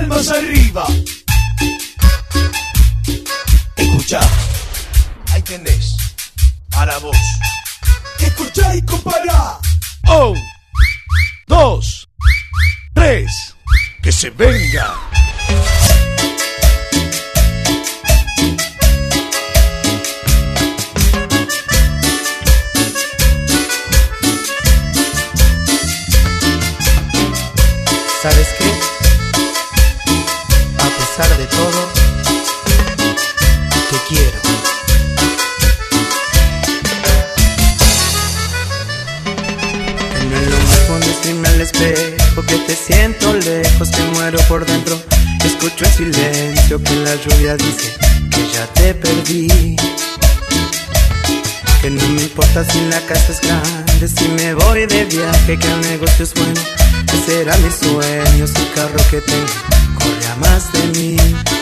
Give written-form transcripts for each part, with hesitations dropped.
palmas arriba. Escuchá, ahí tenés, a la voz. Escuchá y compará. 1, 2, 3, que se venga. ¿Sabes qué? A pesar de todo, te quiero. No es lo mismo decirme al espejo que te siento lejos, que muero por dentro. Escucho el silencio que la lluvia dice que ya te perdí. Que no me importa si la casa es grande, si me voy de viaje, que el negocio es bueno. Ese era mi sueño, si el carro que tengo corre a más de mí.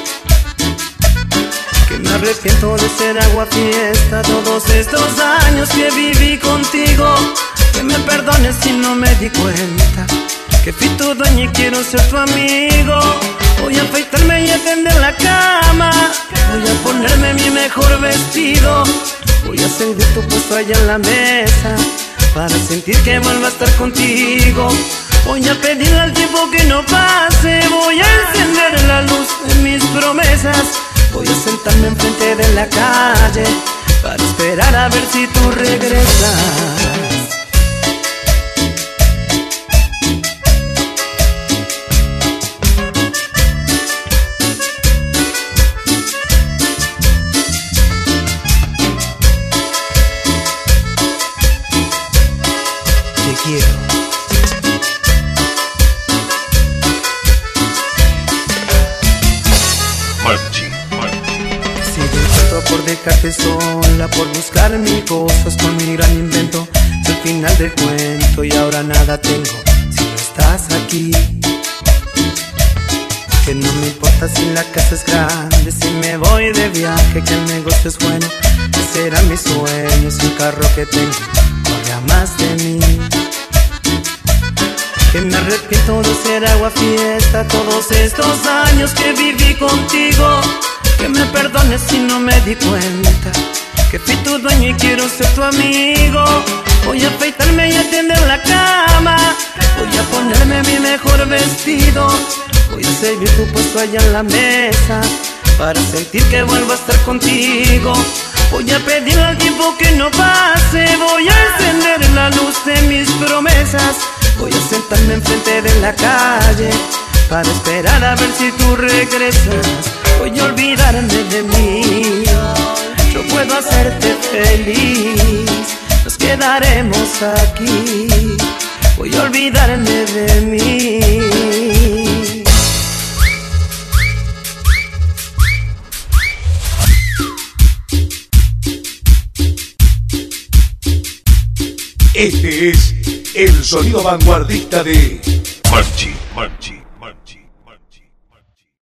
Que me arrepiento de ser agua fiesta todos estos años que viví contigo. Que me perdones si no me di cuenta que fui tu dueño y quiero ser tu amigo. Voy a afeitarme y a tender la cama, voy a ponerme mi mejor vestido. Voy a servir tu puesto allá en la mesa para sentir que vuelvo a estar contigo. Voy a pedirle al tiempo que no pase, voy a encender la luz de mis promesas. Voy a sentarme enfrente de la calle para esperar a ver si tú regresas. Te quiero. Si intento por dejarte sola, por buscar mil cosas con mi gran invento, es el final del cuento y ahora nada tengo si no estás aquí. Que no me importa si la casa es grande, si me voy de viaje, que el negocio es bueno. Ese era mi sueño, si el carro que tengo corre a más de mí. Que me arrepiento de ser agua fiesta todos estos años que viví contigo. Que me perdones si no me di cuenta que fui tu dueño y quiero ser tu amigo. Voy a afeitarme y a tender la cama, voy a ponerme mi mejor vestido. Voy a servir tu puesto allá en la mesa para sentir que vuelvo a estar contigo. Voy a pedirle al tiempo que no pase, voy a encender la luz de mis promesas. Voy a sentarme enfrente de la calle para esperar a ver si tú regresas. Voy a olvidarme de mí, yo puedo hacerte feliz. Nos quedaremos aquí, voy a olvidarme de mí. Este es el sonido vanguardista de Marchi.